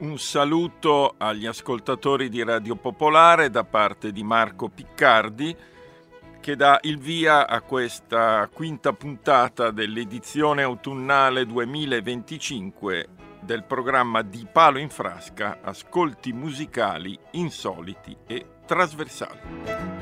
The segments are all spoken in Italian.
Un saluto agli ascoltatori di Radio Popolare da parte di Marco Piccardi, che dà il via a questa quinta puntata dell'edizione autunnale 2025 del programma Di Palo in Frasca, ascolti musicali insoliti e trasversali.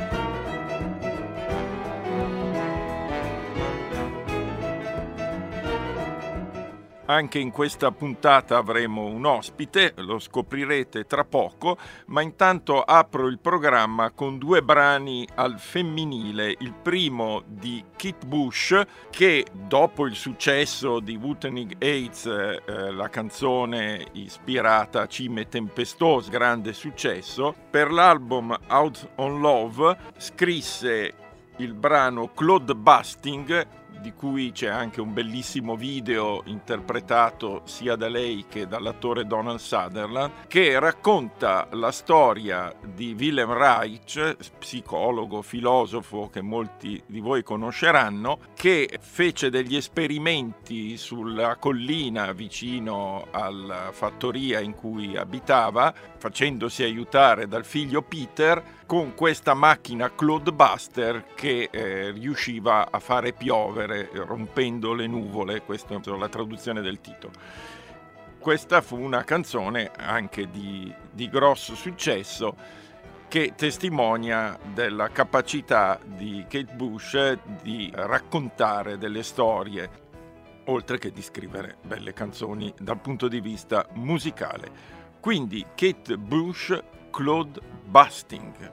Anche in questa puntata avremo un ospite, lo scoprirete tra poco, ma intanto apro il programma con due brani al femminile. Il primo di Kate Bush, che dopo il successo di Wuthering Heights, la canzone ispirata a Cime Tempestose, grande successo, per l'album Out on Love scrisse il brano Cloud Busting, di cui c'è anche un bellissimo video interpretato sia da lei che dall'attore Donald Sutherland, che racconta la storia di Wilhelm Reich, psicologo, filosofo che molti di voi conosceranno, che fece degli esperimenti sulla collina vicino alla fattoria in cui abitava, facendosi aiutare dal figlio Peter con questa macchina Cloudbuster che riusciva a fare piovere rompendo le nuvole. Questa è la traduzione del titolo. Questa fu una canzone anche di grosso successo, che testimonia della capacità di Kate Bush di raccontare delle storie, oltre che di scrivere belle canzoni dal punto di vista musicale. Quindi Kate Bush, Cloud Busting.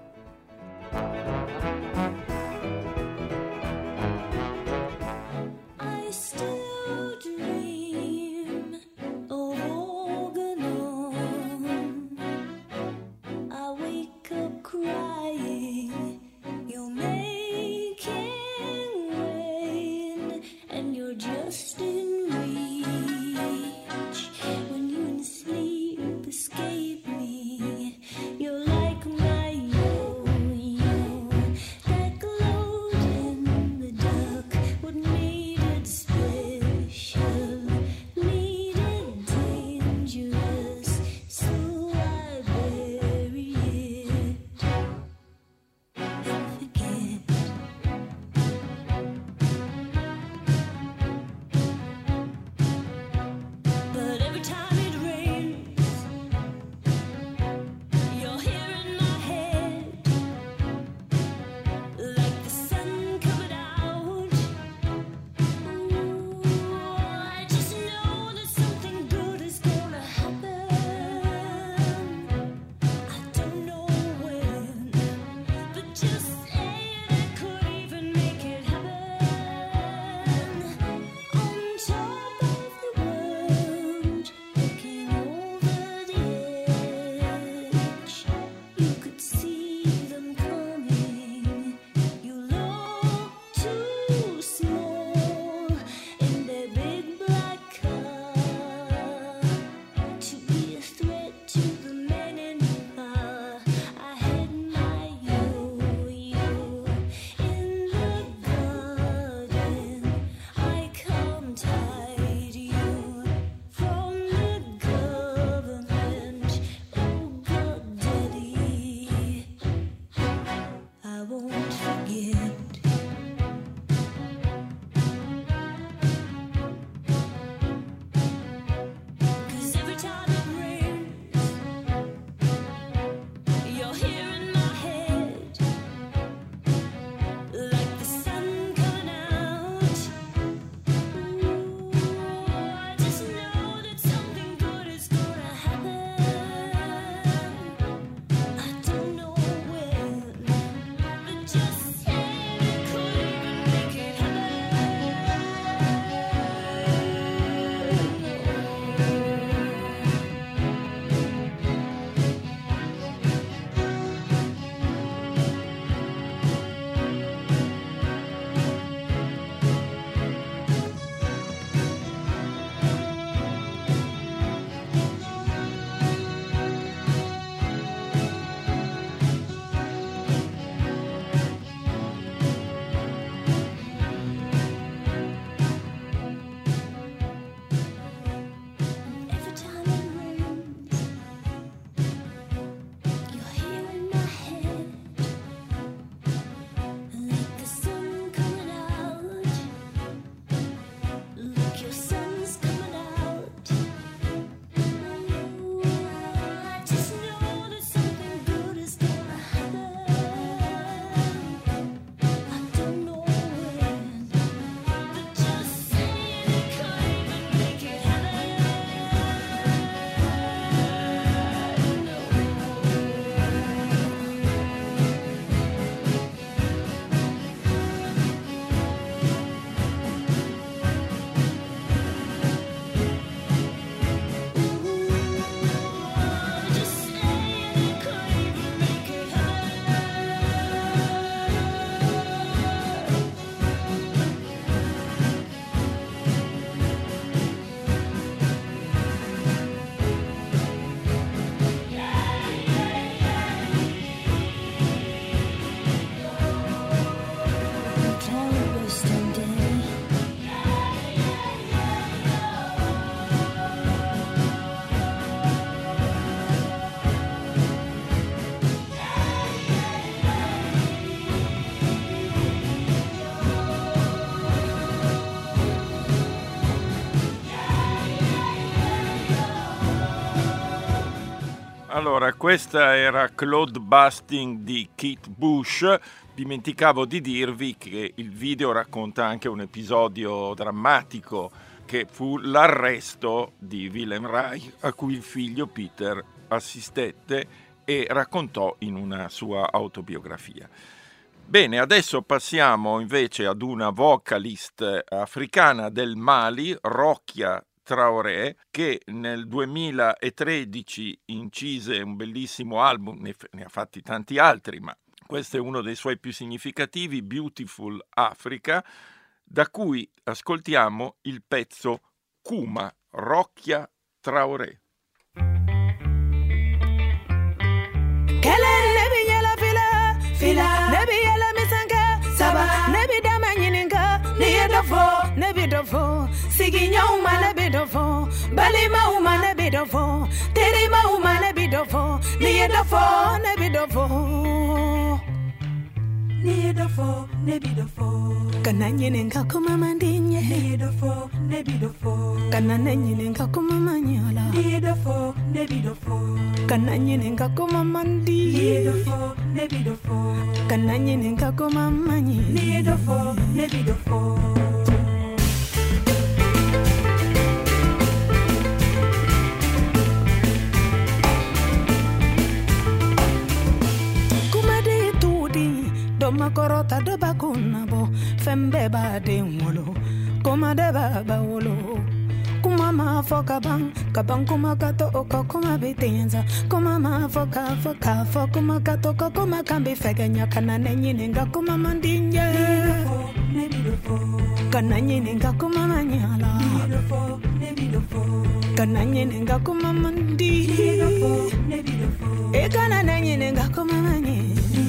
Special. Allora, questa era Cloud Busting di Kate Bush. Dimenticavo di dirvi che il video racconta anche un episodio drammatico che fu l'arresto di Wilhelm Reich, a cui il figlio Peter assistette e raccontò in una sua autobiografia. Bene, adesso passiamo invece ad una vocalist africana del Mali, Rokia Traoré, che nel 2013 incise un bellissimo album, ne ha fatti tanti altri, ma questo è uno dei suoi più significativi, Beautiful Africa, da cui ascoltiamo il pezzo Kuma, Rokia Traoré. Nebi dofo, siginya uma nebi dofo, balima uma nebi dofo, terima uma nebi dofo, niye dofo, nebi dofo, niye dofo, nebi dofo. Kananye nenga kuma mandinye, niye dofo, nebi dofo. Kananye nenga kuma manyola, niye dofo, nebi dofo. Kananye nenga kuma mandi, niye dofo, nebi dofo. Kananye nenga kuma manyi, niye dofo, nebi dofo. Makorota do bakuna bo fembe ba de ngolo koma de ba wolo kuma ma foka bang kuma kato oko kuma betenza kuma ma foka kuma kato kuma kambe feganya kana nenyenga kuma mandinja kana nyenga kuma manyala kana nyenga kuma mandi e kana nyenga kuma manye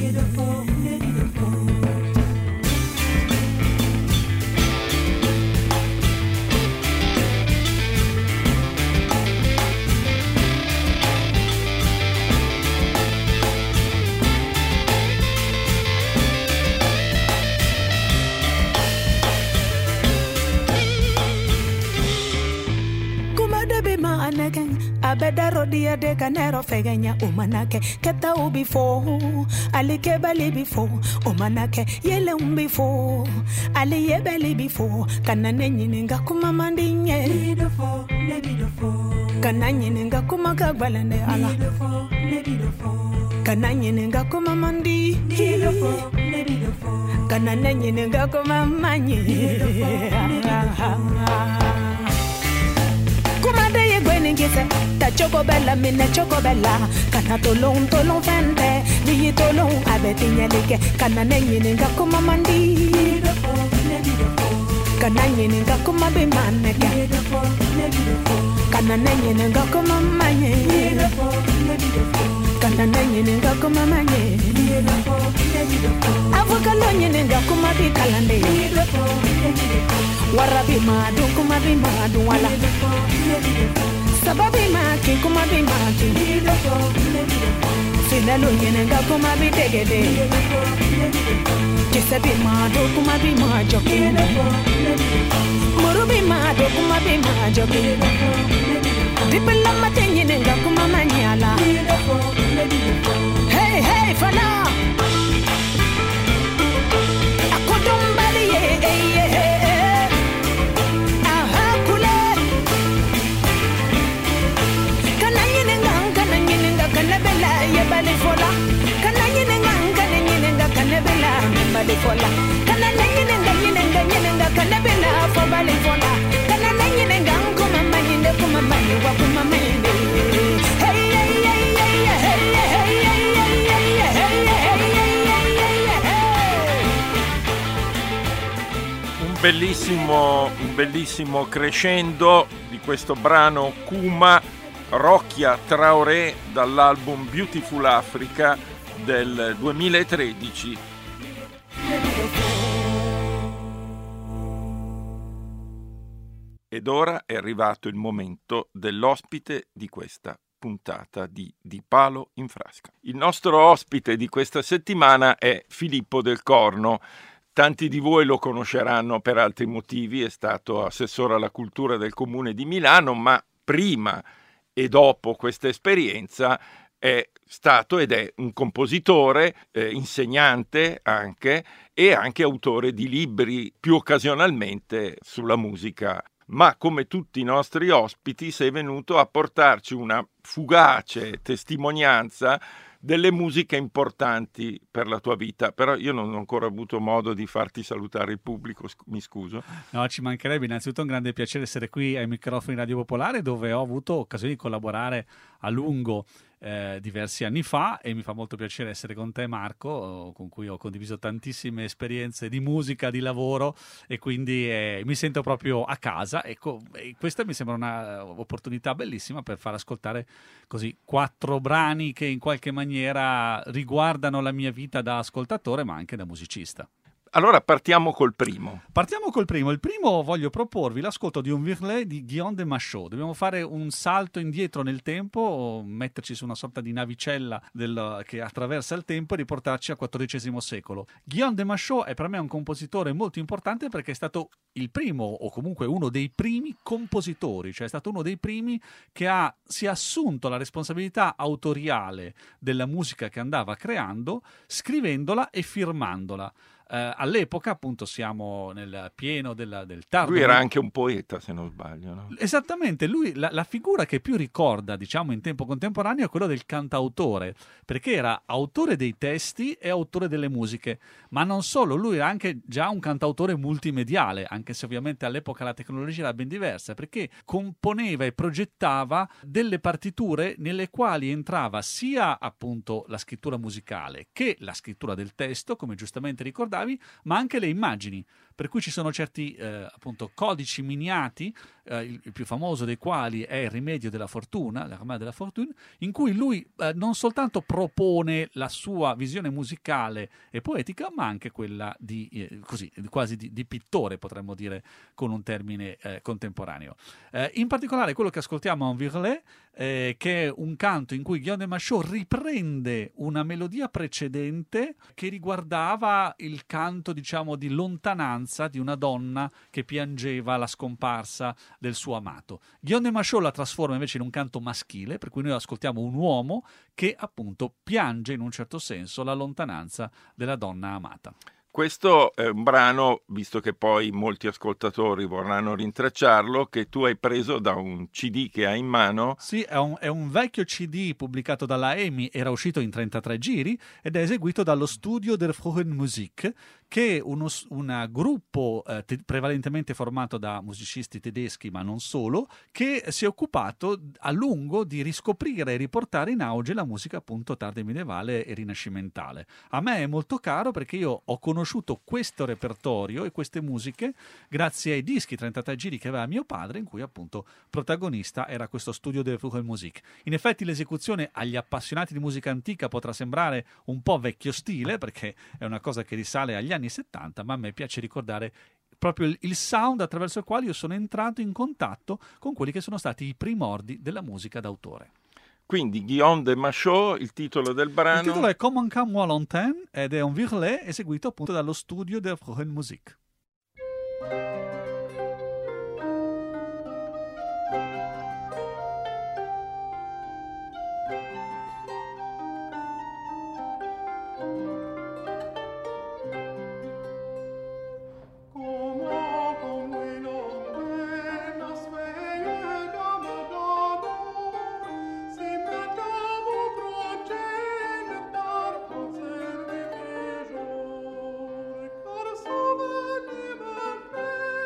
Abedaro dia de canero fegenya umanake keta ubifo alike bali bifo umanake yele umbifo ali yebeli bifo kanane nyininga kuma mandinye bidofo nebidofo kananye ninga kuma kagbalane ala bidofo nebidofo kananye ninga kuma mandi bidofo nebidofo kanane nyininga kuma manye Ngise ta choco bella minne choco bella kana tolong fende ni tolong abeti nyelike kana nenyi nga kuma mandi kana nenyi nga kuma be maneke kana nenyi nga kuma manye kana nenyi nga kuma manye avoka lonye nga kuma be kalande warabi madu kuma be madu wala Sababi maki kuma bi maki Finalo yenenga kuma bi degede Kisabi mado kuma bi majoki Murubi mado kuma bi majoki Dipela mate yenenga kuma manyala Hey hey fana Akodombali ye Fola kana nyinenga kana bela mbali fola kana nyinenga kana bela fo bali fola kana nyinenga kuma manyinde kuma manyi wa kuma manyinde hey hey hey hey Un bellissimo crescendo di questo brano Kuma, Rokia Traoré, dall'album Beautiful Africa del 2013. Ed ora è arrivato il momento dell'ospite di questa puntata di Palo in Frasca. Il nostro ospite di questa settimana è Filippo Del Corno. Tanti di voi lo conosceranno per altri motivi, è stato assessore alla cultura del Comune di Milano, ma prima e dopo questa esperienza è stato ed è un compositore, insegnante anche, e anche autore di libri, più occasionalmente sulla musica. Ma come tutti i nostri ospiti sei venuto a portarci una fugace testimonianza delle musiche importanti per la tua vita. Però io non ho ancora avuto modo di farti salutare il pubblico, mi scuso. No, ci mancherebbe. Innanzitutto un grande piacere essere qui ai microfoni Radio Popolare, dove ho avuto occasione di collaborare a lungo diversi anni fa, e mi fa molto piacere essere con te, Marco, con cui ho condiviso tantissime esperienze di musica, di lavoro, e quindi mi sento proprio a casa. E questa mi sembra un'opportunità bellissima per far ascoltare così 4 brani che in qualche maniera riguardano la mia vita da ascoltatore ma anche da musicista. Allora partiamo col primo. Il primo voglio proporvi l'ascolto di un virlet di Guillaume de Machaut. Dobbiamo fare un salto indietro nel tempo, metterci su una sorta di navicella che attraversa il tempo e riportarci al XIV secolo. Guillaume de Machaut è per me un compositore molto importante perché è stato il primo, o comunque uno dei primi compositori, cioè è stato uno dei primi che si è assunto la responsabilità autoriale della musica che andava creando, scrivendola e firmandola. All'epoca, appunto, siamo nel pieno del tardo. Lui era anche un poeta, se non sbaglio, no? Esattamente, lui la figura che più ricorda, diciamo, in tempo contemporaneo è quello del cantautore, perché era autore dei testi e autore delle musiche, ma non solo, lui era anche già un cantautore multimediale, anche se ovviamente all'epoca la tecnologia era ben diversa, perché componeva e progettava delle partiture nelle quali entrava sia appunto la scrittura musicale che la scrittura del testo, come giustamente ricordavi, ma anche le immagini, per cui ci sono certi appunto codici miniati, il più famoso dei quali è il Rimedio della Fortuna, l'Armada della Fortuna, in cui lui non soltanto propone la sua visione musicale e poetica, ma anche quella quasi di pittore, potremmo dire con un termine contemporaneo. In particolare quello che ascoltiamo è un virlet, che è un canto in cui Guillaume de Machaut riprende una melodia precedente che riguardava il canto, diciamo, di lontananza di una donna che piangeva la scomparsa del suo amato. Guillaume de Machaut la trasforma invece in un canto maschile, per cui noi ascoltiamo un uomo che appunto piange in un certo senso la lontananza della donna amata. Questo è un brano, visto che poi molti ascoltatori vorranno rintracciarlo, che tu hai preso da un CD che hai in mano. Sì, è un vecchio CD pubblicato dalla EMI, era uscito in 33 giri ed è eseguito dallo Studio der Frohen Musik, che è un gruppo prevalentemente formato da musicisti tedeschi, ma non solo, che si è occupato a lungo di riscoprire e riportare in auge la musica appunto tardo medievale e rinascimentale. A me è molto caro perché io ho conosciuto questo repertorio e queste musiche grazie ai dischi 33 giri che aveva mio padre, in cui appunto protagonista era questo Studio der Frohen Musik. In effetti l'esecuzione agli appassionati di musica antica potrà sembrare un po' vecchio stile, perché è una cosa che risale agli anni 70, ma a me piace ricordare proprio il sound attraverso il quale io sono entrato in contatto con quelli che sono stati i primordi della musica d'autore. Quindi Guillaume de Machaut, il titolo del brano? Il titolo è Comme un cam lointain ed è un virlet eseguito appunto dallo Studio der Frohen Musik. Car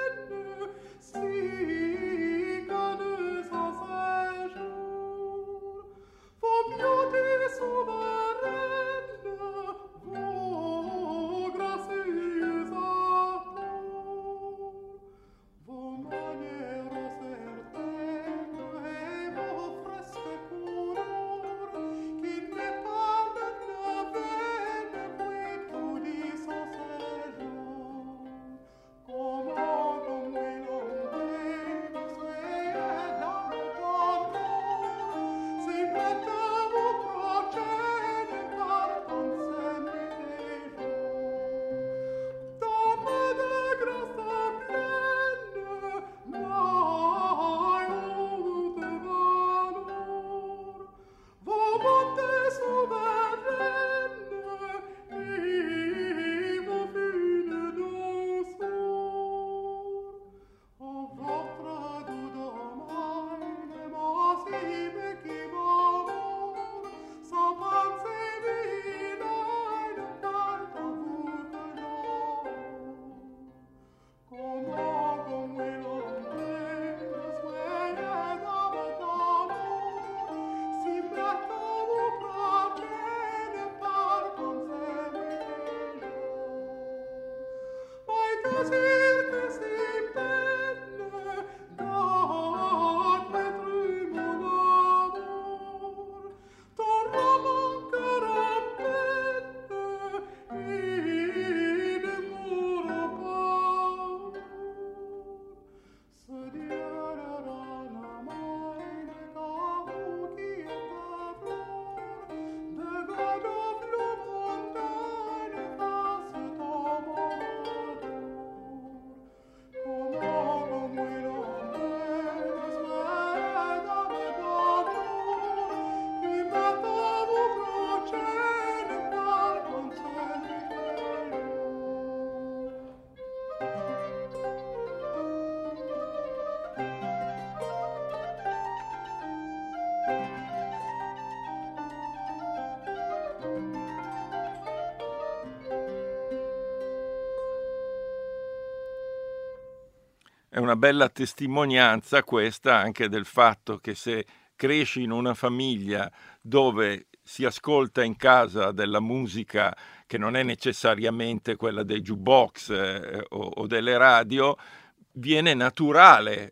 È una bella testimonianza questa anche del fatto che se cresci in una famiglia dove si ascolta in casa della musica che non è necessariamente quella dei jukebox o delle radio, viene naturale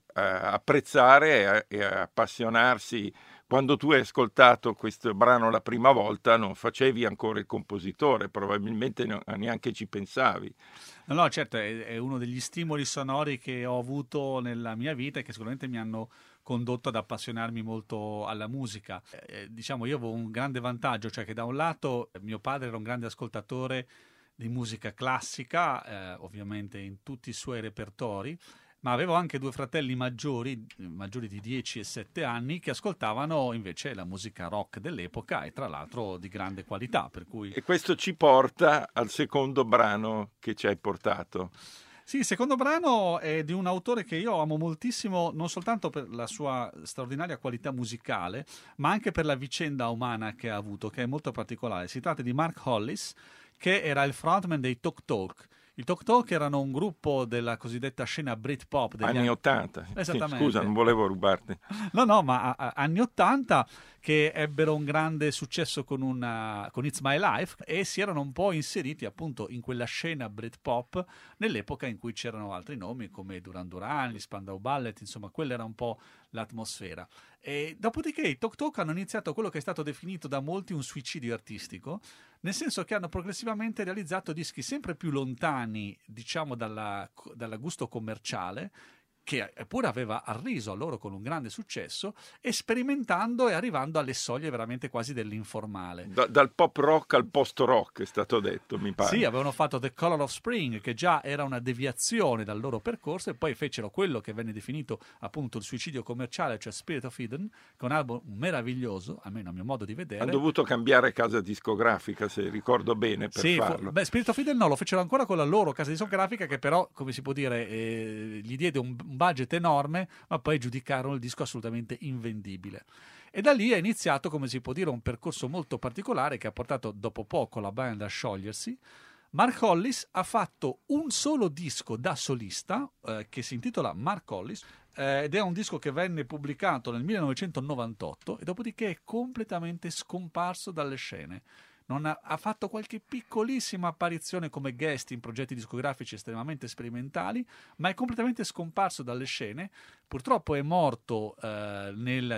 apprezzare e appassionarsi. Quando tu hai ascoltato questo brano la prima volta non facevi ancora il compositore, probabilmente neanche ci pensavi. No, certo, è uno degli stimoli sonori che ho avuto nella mia vita e che sicuramente mi hanno condotto ad appassionarmi molto alla musica. Diciamo, io avevo un grande vantaggio, cioè che da un lato mio padre era un grande ascoltatore di musica classica, ovviamente in tutti i suoi repertori, ma avevo anche due fratelli maggiori di 10 e 7 anni, che ascoltavano invece la musica rock dell'epoca e tra l'altro di grande qualità. Per cui... E questo ci porta al secondo brano che ci hai portato. Sì, il secondo brano è di un autore che io amo moltissimo, non soltanto per la sua straordinaria qualità musicale, ma anche per la vicenda umana che ha avuto, che è molto particolare. Si tratta di Mark Hollis, che era il frontman dei Talk Talk. I Talk Talk erano un gruppo della cosiddetta scena Britpop degli anni 80. Esattamente. Sì, scusa, non volevo rubarti. No, ma anni 80 che ebbero un grande successo con It's My Life e si erano un po' inseriti appunto in quella scena Britpop nell'epoca in cui c'erano altri nomi come Duran Duran, gli Spandau Ballet, insomma, quella era un po' l'atmosfera. E dopodiché i Talk Talk hanno iniziato quello che è stato definito da molti un suicidio artistico, nel senso che hanno progressivamente realizzato dischi sempre più lontani, diciamo, dal gusto commerciale, che eppure aveva arriso a loro con un grande successo, e sperimentando e arrivando alle soglie veramente quasi dell'informale. Dal pop rock al post rock è stato detto, mi pare. Sì, avevano fatto The Color of Spring, che già era una deviazione dal loro percorso, e poi fecero quello che venne definito appunto il suicidio commerciale, cioè Spirit of Eden, che è un album meraviglioso, almeno a mio modo di vedere. Hanno dovuto cambiare casa discografica, se ricordo bene, per farlo. Spirit of Eden no, lo fecero ancora con la loro casa discografica, che però, come si può dire, gli diede un budget enorme, ma poi giudicarono il disco assolutamente invendibile. E da lì è iniziato, come si può dire, un percorso molto particolare che ha portato dopo poco la band a sciogliersi. Mark Hollis ha fatto un solo disco da solista che si intitola Mark Hollis ed è un disco che venne pubblicato nel 1998 e dopodiché è completamente scomparso dalle scene. Ha fatto qualche piccolissima apparizione come guest in progetti discografici estremamente sperimentali, ma è completamente scomparso dalle scene. Purtroppo è morto nel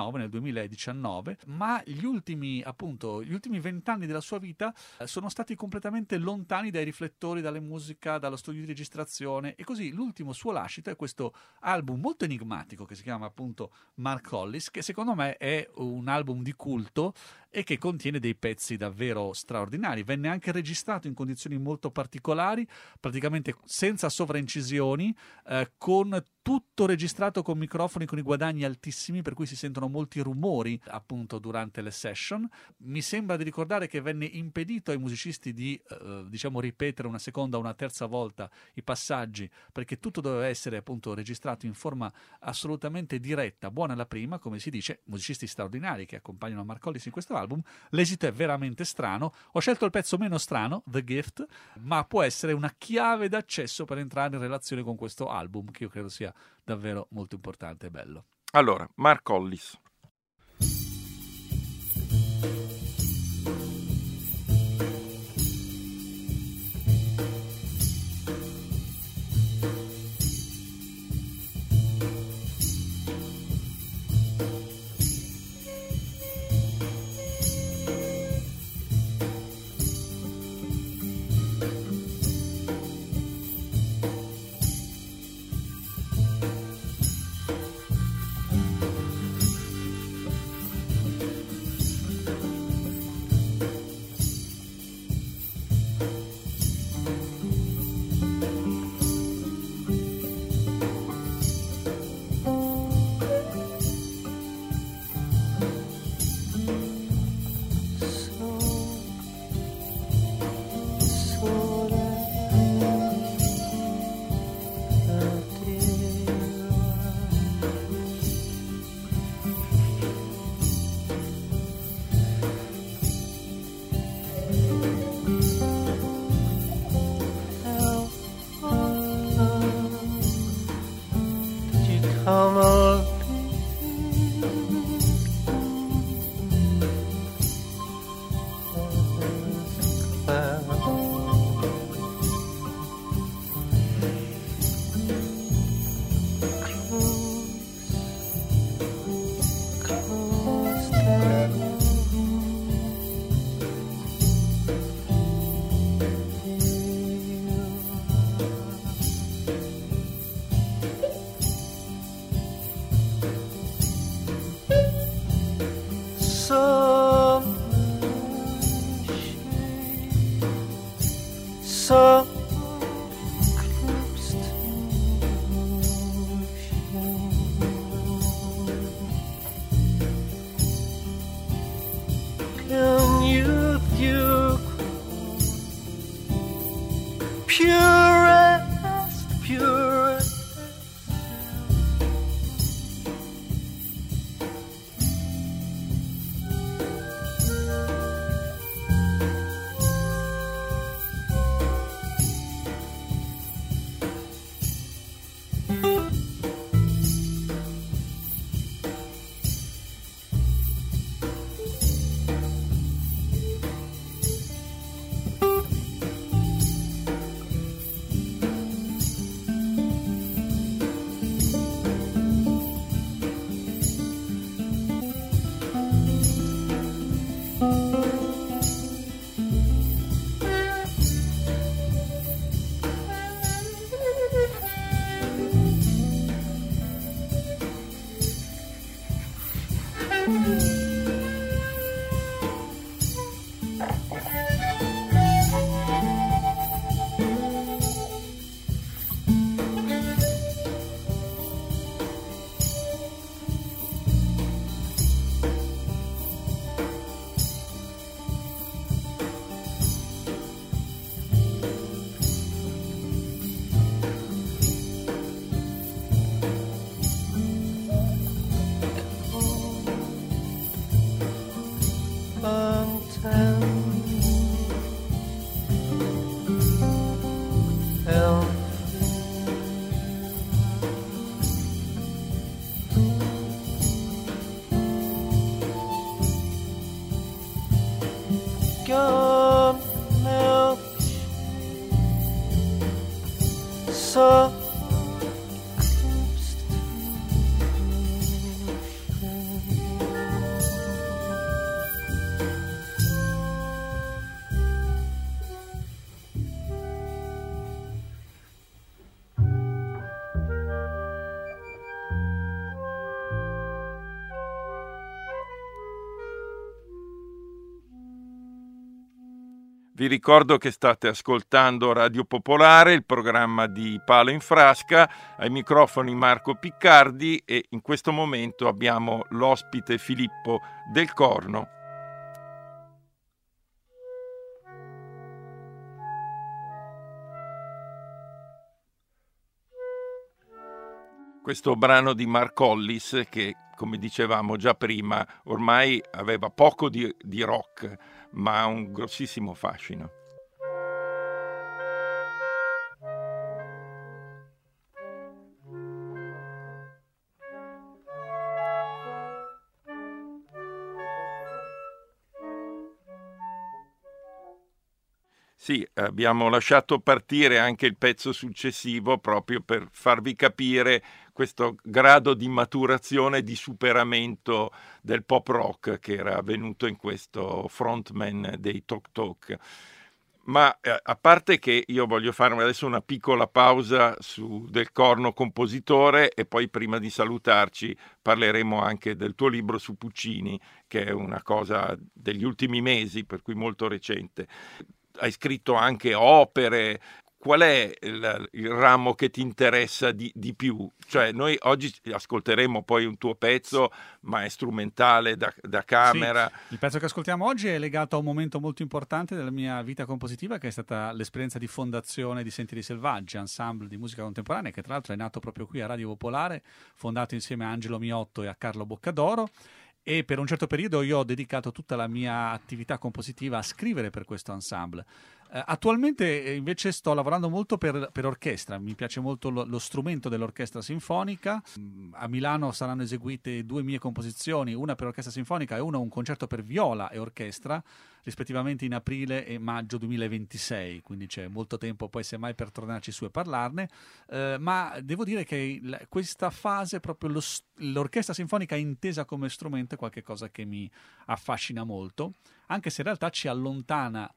2019, ma gli ultimi 20 anni della sua vita sono stati completamente lontani dai riflettori, dalle musica, dallo studio di registrazione, e così l'ultimo suo lascito è questo album molto enigmatico che si chiama appunto Mark Hollis, che secondo me è un album di culto e che contiene dei pezzi davvero straordinari. Venne anche registrato in condizioni molto particolari, praticamente senza sovraincisioni, con tutto registrato con microfoni con i guadagni altissimi, per cui si sentono molti rumori appunto durante le session. Mi sembra di ricordare che venne impedito ai musicisti di ripetere una seconda o una terza volta i passaggi, perché tutto doveva essere appunto registrato in forma assolutamente diretta, buona la prima, come si dice, musicisti straordinari che accompagnano Mark Hollis in questo album. L'esito è veramente strano. Ho scelto il pezzo meno strano, The Gift, ma può essere una chiave d'accesso per entrare in relazione con questo album, che io credo sia davvero molto importante e bello. Allora, Mark Hollis. Vi ricordo che state ascoltando Radio Popolare, il programma di Palo in Frasca, ai microfoni Marco Piccardi, e in questo momento abbiamo l'ospite Filippo Del Corno. Questo brano di Mark Hollis che, come dicevamo già prima, ormai aveva poco di rock, ma ha un grossissimo fascino. Sì, abbiamo lasciato partire anche il pezzo successivo proprio per farvi capire questo grado di maturazione e di superamento del pop rock che era avvenuto in questo frontman dei Talk Talk. Ma a parte che io voglio fare adesso una piccola pausa su Del Corno compositore, e poi prima di salutarci parleremo anche del tuo libro su Puccini, che è una cosa degli ultimi mesi, per cui molto recente. Hai scritto anche opere. Qual è il ramo che ti interessa di più? Cioè, noi oggi ascolteremo poi un tuo pezzo, ma è strumentale da camera. Sì, il pezzo che ascoltiamo oggi è legato a un momento molto importante della mia vita compositiva, che è stata l'esperienza di fondazione di Sentieri Selvaggi, ensemble di musica contemporanea, che tra l'altro è nato proprio qui a Radio Popolare, fondato insieme a Angelo Miotto e a Carlo Boccadoro. E per un certo periodo io ho dedicato tutta la mia attività compositiva a scrivere per questo ensemble. Attualmente invece sto lavorando molto per orchestra, mi piace molto lo strumento dell'orchestra sinfonica. A Milano saranno eseguite 2 mie composizioni, una per orchestra sinfonica e una un concerto per viola e orchestra, rispettivamente in aprile e maggio 2026, quindi c'è molto tempo poi semmai per tornarci su e parlarne, ma devo dire che questa fase, proprio l'orchestra sinfonica intesa come strumento, è qualcosa che mi affascina molto, anche se in realtà ci allontana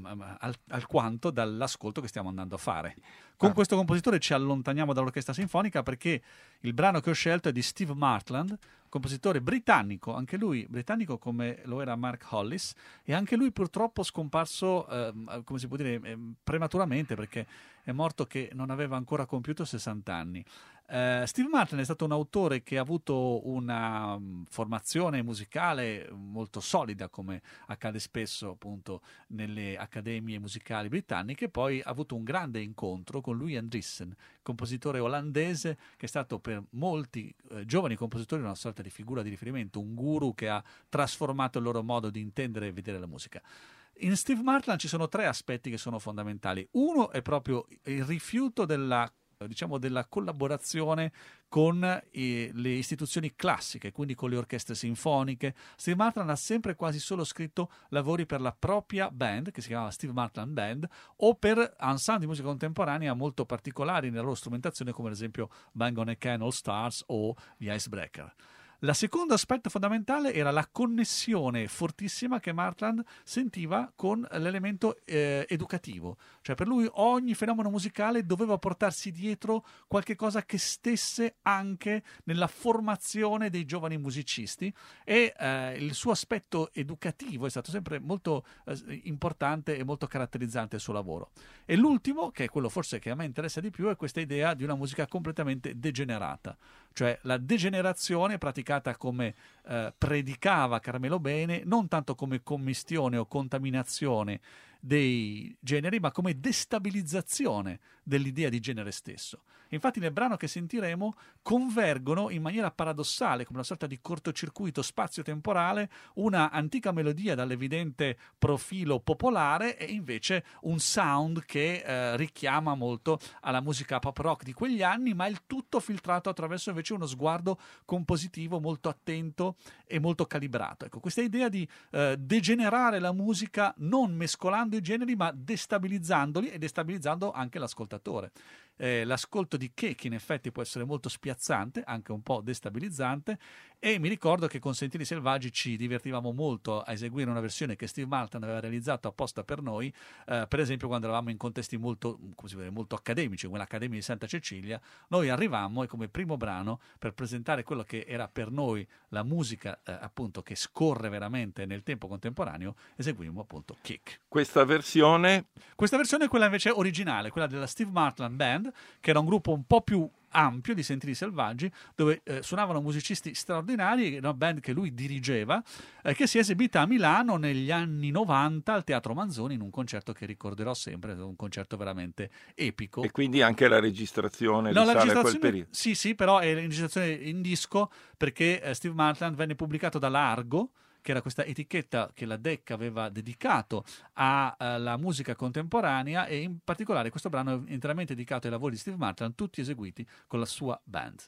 alquanto dall'ascolto che stiamo andando a fare. Con questo compositore ci allontaniamo dall'orchestra sinfonica perché il brano che ho scelto è di Steve Martland, compositore britannico, anche lui britannico come lo era Mark Hollis, e anche lui purtroppo scomparso come si può dire prematuramente, perché è morto che non aveva ancora compiuto 60 anni. Steve Martin è stato un autore che ha avuto una formazione musicale molto solida, come accade spesso appunto nelle accademie musicali britanniche. Poi ha avuto un grande incontro con Louis Andriessen, compositore olandese che è stato per molti giovani compositori una sorta di figura di riferimento, un guru che ha trasformato il loro modo di intendere e vedere la musica. In Steve Martin ci sono 3 aspetti che sono fondamentali. Uno è proprio il rifiuto della collaborazione con le istituzioni classiche, quindi con le orchestre sinfoniche. Steve Martin ha sempre quasi solo scritto lavori per la propria band, che si chiamava Steve Martin Band, o per ensemble di musica contemporanea molto particolari nella loro strumentazione, come ad esempio Bang on a Can All Stars o gli Icebreaker. La secondo aspetto fondamentale era la connessione fortissima che Martland sentiva con l'elemento educativo, cioè per lui ogni fenomeno musicale doveva portarsi dietro qualche cosa che stesse anche nella formazione dei giovani musicisti, e il suo aspetto educativo è stato sempre molto importante e molto caratterizzante il suo lavoro. E l'ultimo, che è quello forse che a me interessa di più, è questa idea di una musica completamente degenerata, cioè la degenerazione praticata come predicava Carmelo Bene, non tanto come commistione o contaminazione dei generi, ma come destabilizzazione dell'idea di genere stesso. Infatti nel brano che sentiremo convergono in maniera paradossale, come una sorta di cortocircuito spazio-temporale, una antica melodia dall'evidente profilo popolare e invece un sound che richiama molto alla musica pop rock di quegli anni, ma il tutto filtrato attraverso invece uno sguardo compositivo molto attento e molto calibrato. Ecco, questa idea di degenerare la musica non mescolando i generi ma destabilizzandoli e destabilizzando anche l'ascoltatore. L'ascolto di Cake in effetti può essere molto spiazzante, anche un po' destabilizzante, e mi ricordo che con Sentieri Selvaggi ci divertivamo molto a eseguire una versione che Steve Martin aveva realizzato apposta per noi, per esempio quando eravamo in contesti molto, come si vede, molto accademici, come l'Accademia di Santa Cecilia. Noi arrivammo e come primo brano, per presentare quello che era per noi la musica appunto che scorre veramente nel tempo contemporaneo, eseguimmo appunto Kick. Questa versione è quella invece originale, quella della Steve Martin Band, che era un gruppo un po' più ampio di Sentieri Selvaggi, dove suonavano musicisti straordinari, una band che lui dirigeva, che si è esibita a Milano negli anni 90 al Teatro Manzoni in un concerto che ricorderò sempre, un concerto veramente epico. E quindi anche la registrazione no, risale a quel periodo. Sì, però è la registrazione in disco, perché Steve Martin venne pubblicato da Largo, che era questa etichetta che la Decca aveva dedicato alla musica contemporanea, e in particolare questo brano è interamente dedicato ai lavori di Steve Martin, tutti eseguiti con la sua band.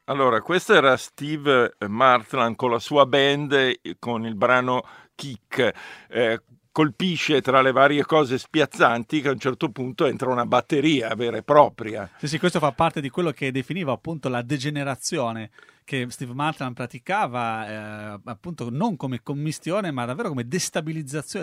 Allora, questo era Steve Martland con la sua band, con il brano Kick. Colpisce tra le varie cose spiazzanti che a un certo punto entra una batteria vera e propria. Sì, questo fa parte di quello che definiva appunto la degenerazione che Steve Martland praticava, appunto non come commistione, ma davvero come destabilizzazione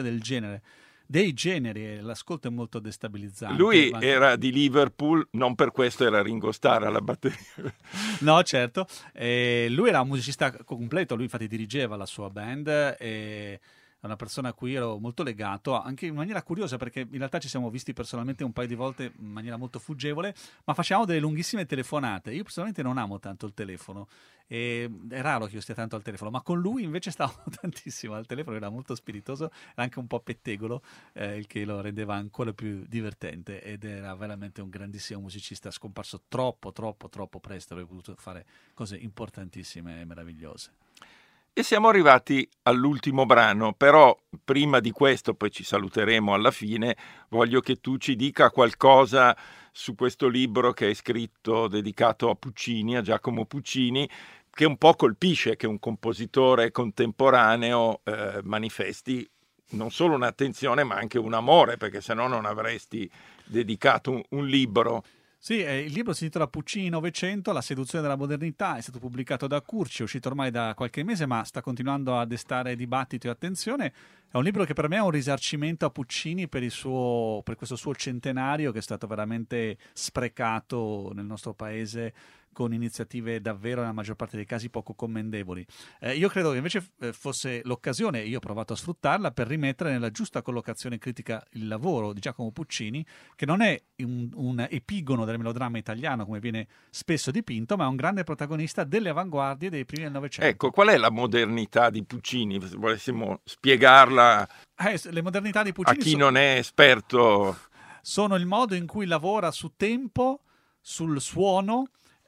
dei generi, e l'ascolto è molto destabilizzante. Lui era di Liverpool, non per questo era Ringo Starr alla batteria. No, certo. Lui era un musicista completo, lui infatti dirigeva la sua band e è una persona a cui ero molto legato, anche in maniera curiosa, perché in realtà ci siamo visti personalmente un paio di volte in maniera molto fuggevole, ma facevamo delle lunghissime telefonate. Io personalmente non amo tanto il telefono, e è raro che io stia tanto al telefono, ma con lui invece stavo tantissimo al telefono, era molto spiritoso, era anche un po' pettegolo, il che lo rendeva ancora più divertente, ed era veramente un grandissimo musicista, scomparso troppo presto, avrebbe potuto fare cose importantissime e meravigliose. E siamo arrivati all'ultimo brano, però prima di questo, poi ci saluteremo alla fine, voglio che tu ci dica qualcosa su questo libro che hai scritto dedicato a Puccini, a Giacomo Puccini, che un po' colpisce che un compositore contemporaneo manifesti non solo un'attenzione ma anche un amore, perché sennò non avresti dedicato un libro. Sì, il libro si intitola Puccini Novecento, la seduzione della modernità, è stato pubblicato da Curci, è uscito ormai da qualche mese, ma sta continuando a destare dibattito e attenzione. È un libro che per me è un risarcimento a Puccini per questo suo centenario che è stato veramente sprecato nel nostro paese con iniziative davvero nella maggior parte dei casi poco commendevoli. Io credo che invece fosse l'occasione, io ho provato a sfruttarla, per rimettere nella giusta collocazione critica il lavoro di Giacomo Puccini, che non è un epigono del melodramma italiano come viene spesso dipinto, ma è un grande protagonista delle avanguardie dei primi del Novecento. Ecco, qual è la modernità di Puccini? Se volessimo spiegarla le modernità di Puccini a chi non è esperto. Sono il modo in cui lavora su tempo, sul suono,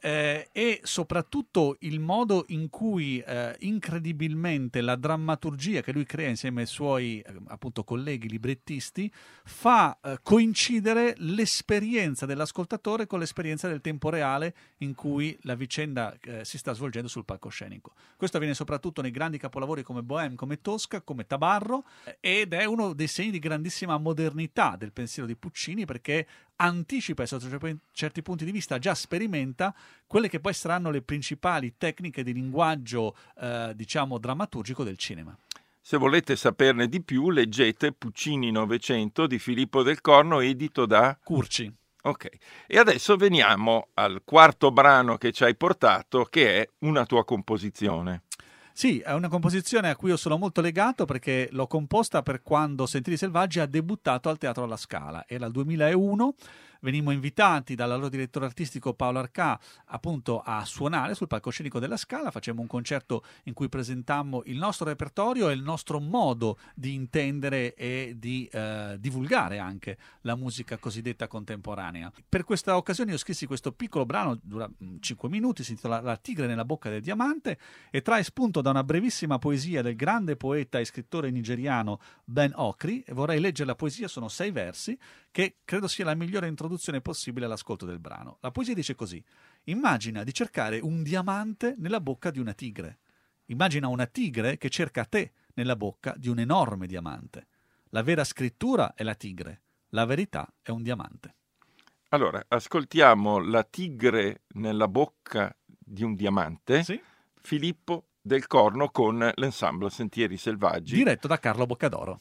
e soprattutto il modo in cui incredibilmente la drammaturgia che lui crea insieme ai suoi appunto colleghi librettisti fa coincidere l'esperienza dell'ascoltatore con l'esperienza del tempo reale in cui la vicenda si sta svolgendo sul palcoscenico. Questo avviene soprattutto nei grandi capolavori come Bohème, come Tosca, come Tabarro, ed è uno dei segni di grandissima modernità del pensiero di Puccini, perché anticipa e sotto certi punti di vista già sperimenta quelle che poi saranno le principali tecniche di linguaggio diciamo drammaturgico del cinema. Se volete saperne di più, leggete Puccini Novecento di Filippo Del Corno, edito da Curci. Ok, e adesso veniamo al quarto brano che ci hai portato, che è una tua composizione. Sì, è una composizione a cui io sono molto legato, perché l'ho composta per quando Sentieri Selvaggi ha debuttato al Teatro alla Scala. Era il 2001, venimmo invitati dal loro direttore artistico Paolo Arcà appunto a suonare sul palcoscenico della Scala. Facemmo un concerto in cui presentammo il nostro repertorio e il nostro modo di intendere e di divulgare anche la musica cosiddetta contemporanea. Per questa occasione io scrissi questo piccolo brano, dura 5 minuti, si intitola La tigre nella bocca del diamante, e trae spunto da una brevissima poesia del grande poeta e scrittore nigeriano Ben Okri, e vorrei leggere la poesia. Sono 6 versi che credo sia la migliore introduzione possibile all'ascolto del brano. La poesia dice così: immagina di cercare un diamante nella bocca di una tigre. Immagina una tigre che cerca te nella bocca di un enorme diamante. La vera scrittura è la tigre, la verità è un diamante. Allora, ascoltiamo La tigre nella bocca di un diamante, Sì? Filippo Del Corno con l'ensemble Sentieri Selvaggi. Diretto da Carlo Boccadoro.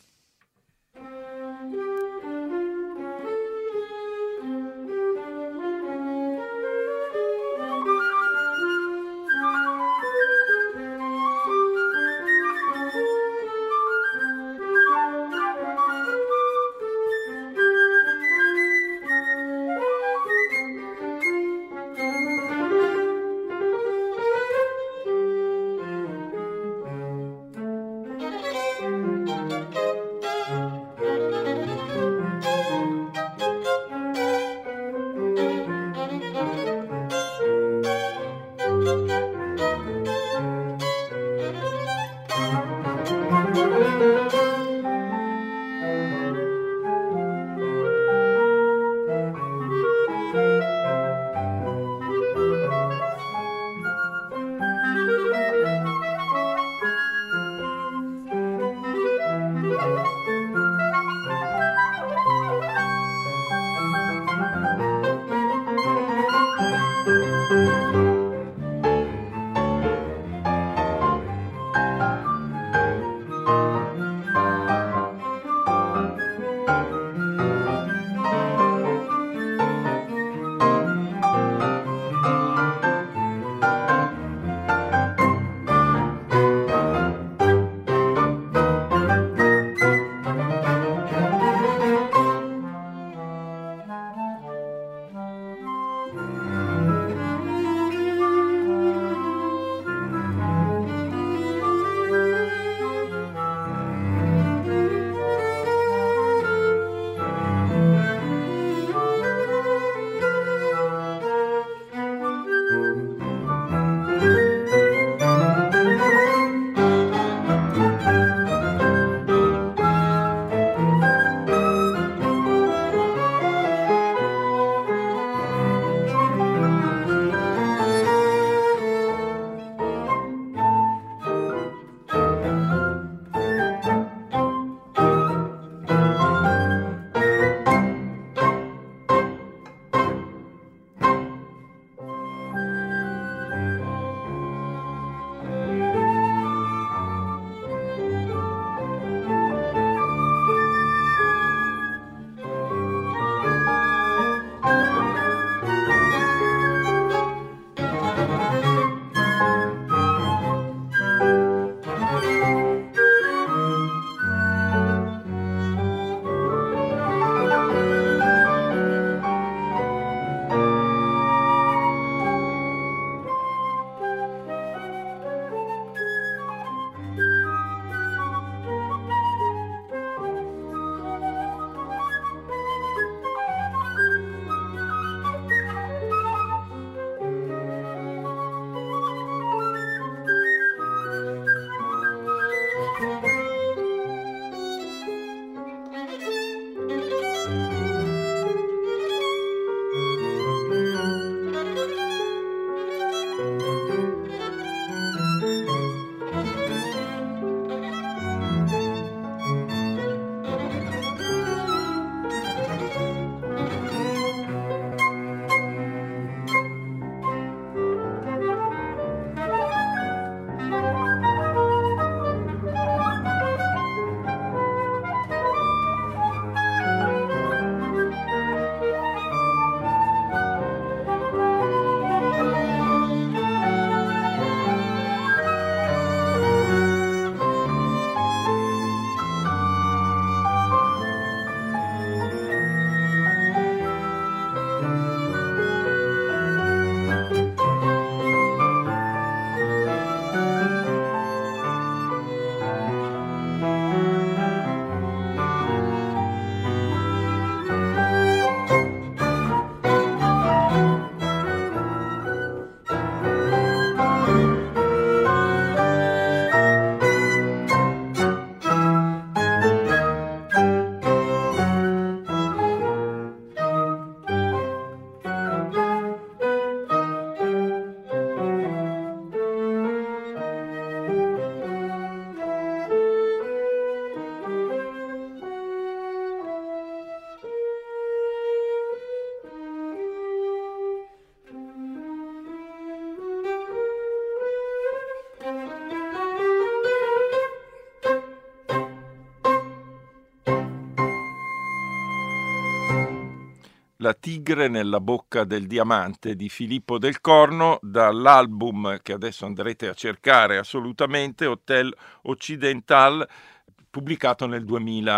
La tigre nella bocca del diamante di Filippo Del Corno, dall'album che adesso andrete a cercare assolutamente, Hotel Occidental, pubblicato nel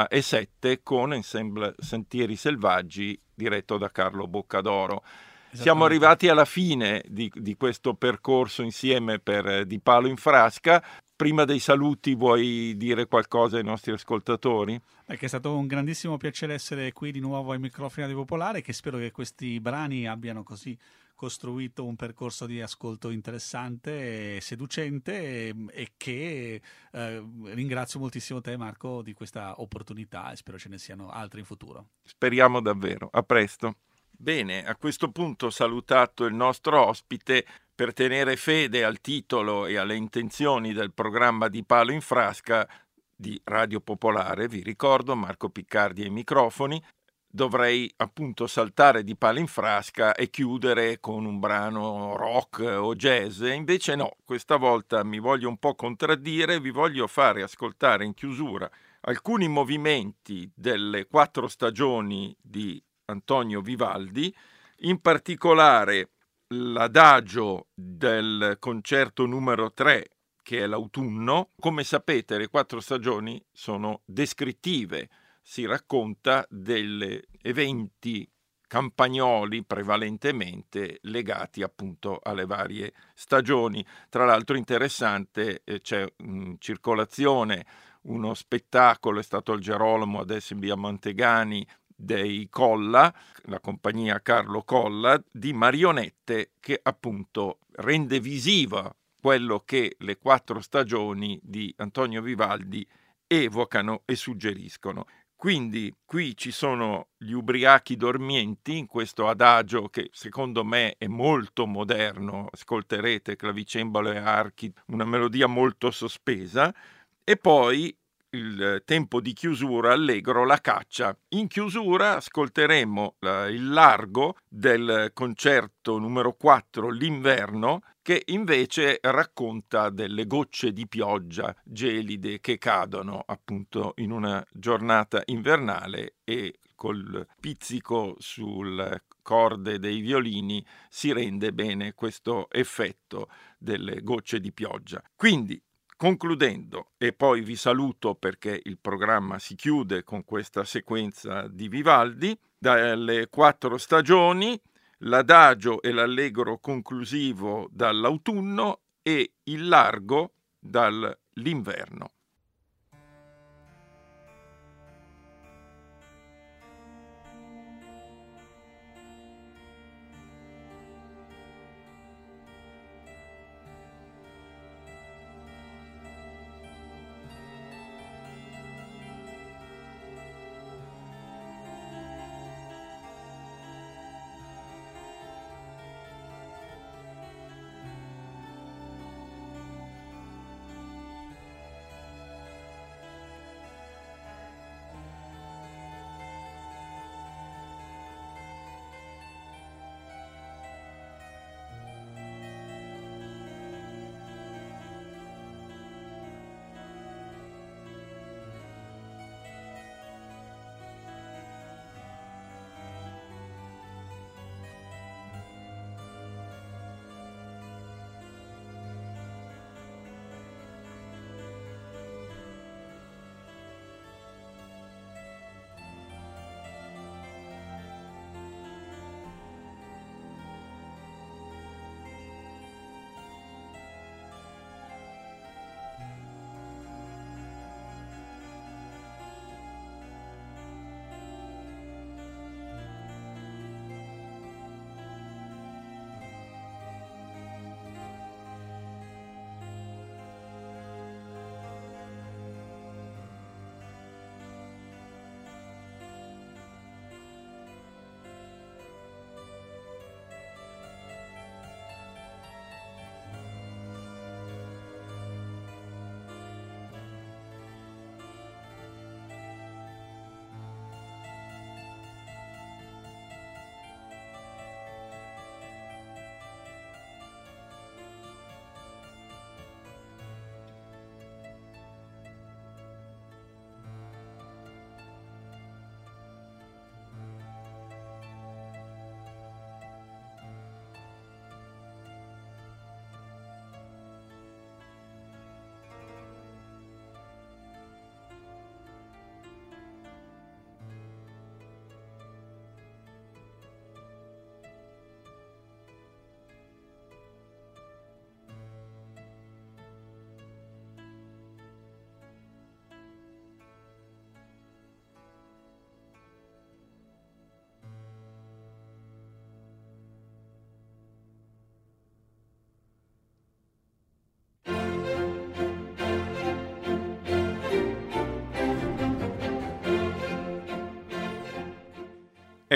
2007 con Ensemble Sentieri Selvaggi, diretto da Carlo Boccadoro. Siamo arrivati alla fine di questo percorso insieme per Di Palo in Frasca. Prima dei saluti vuoi dire qualcosa ai nostri ascoltatori? Che è stato un grandissimo piacere essere qui di nuovo ai microfoni di Popolare, che spero che questi brani abbiano così costruito un percorso di ascolto interessante e seducente, e che ringrazio moltissimo te, Marco, di questa opportunità, e spero ce ne siano altre in futuro. Speriamo davvero. A presto. Bene, a questo punto, salutato il nostro ospite, per tenere fede al titolo e alle intenzioni del programma Di Palo in Frasca di Radio Popolare, vi ricordo Marco Piccardi ai microfoni, dovrei appunto saltare Di Palo in Frasca e chiudere con un brano rock o jazz, e invece no, questa volta mi voglio un po' contraddire, vi voglio fare ascoltare in chiusura alcuni movimenti delle 4 stagioni di Antonio Vivaldi, in particolare l'adagio del concerto numero 3, che è l'autunno. Come sapete, le 4 stagioni sono descrittive, si racconta degli eventi campagnoli prevalentemente legati appunto alle varie stagioni. Tra l'altro interessante, c'è in circolazione uno spettacolo, è stato al Gerolamo, adesso in via Mantegani, dei Colla, la compagnia Carlo Colla, di marionette, che appunto rende visiva quello che le 4 stagioni di Antonio Vivaldi evocano e suggeriscono. Quindi qui ci sono gli ubriachi dormienti in questo adagio che secondo me è molto moderno, ascolterete clavicembalo e archi, una melodia molto sospesa, e poi il tempo di chiusura allegro, la caccia. In chiusura ascolteremo il largo del concerto numero 4, l'inverno, che invece racconta delle gocce di pioggia gelide che cadono appunto in una giornata invernale, e col pizzico sulle corde dei violini si rende bene questo effetto delle gocce di pioggia. Quindi, concludendo, e poi vi saluto perché il programma si chiude con questa sequenza di Vivaldi, dalle 4 stagioni, l'adagio e l'allegro conclusivo dall'autunno e il largo dall'inverno.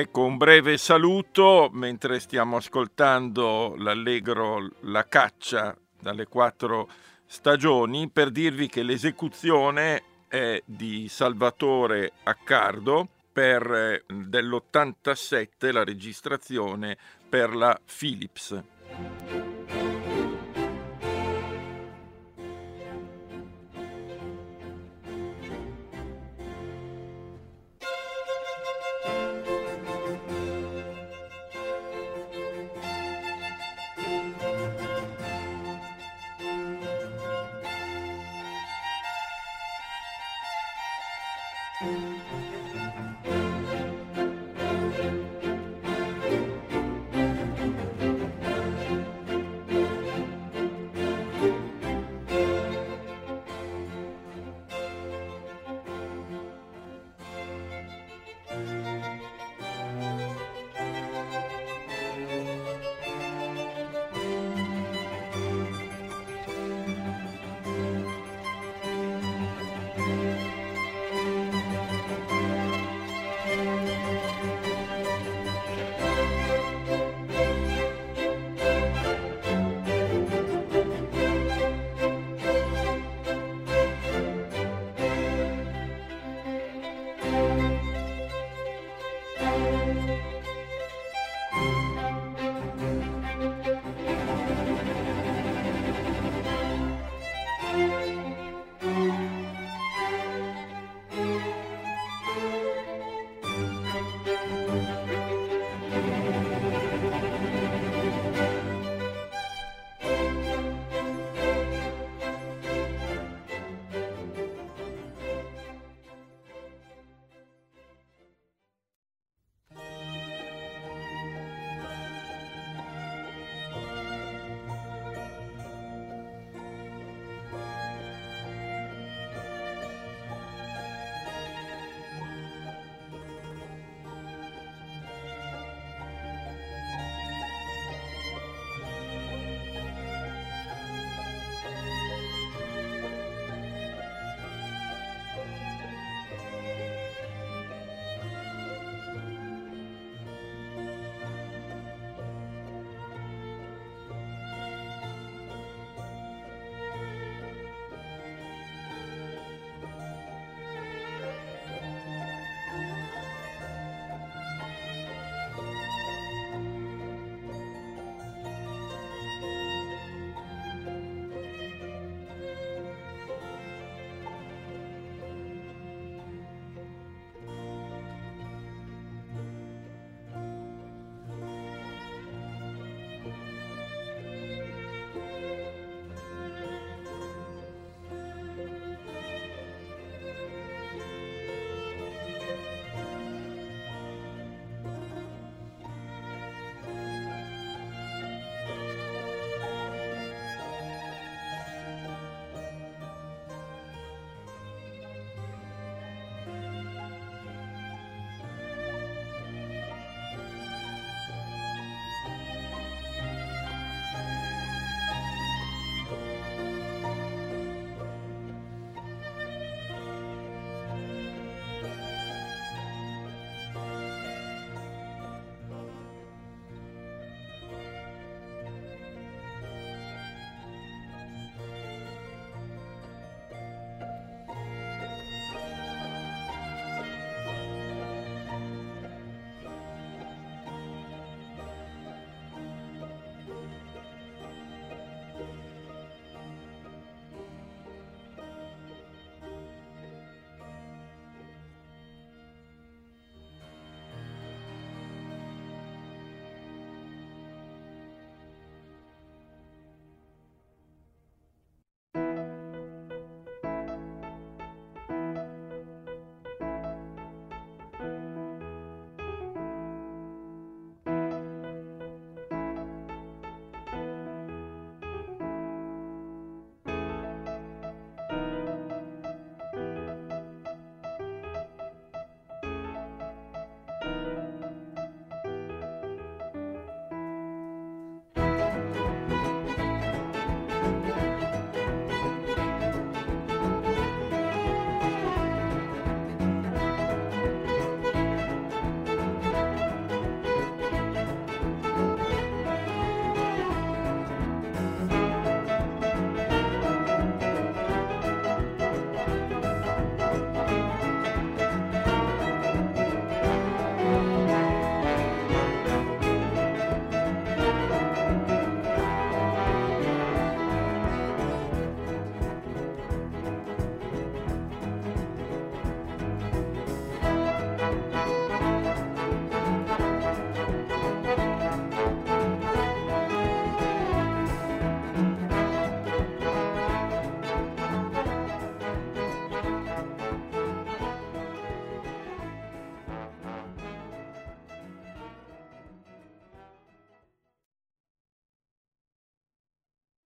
Ecco, un breve saluto mentre stiamo ascoltando l'allegro La caccia dalle 4 stagioni, per dirvi che l'esecuzione è di Salvatore Accardo dell'87, la registrazione per la Philips.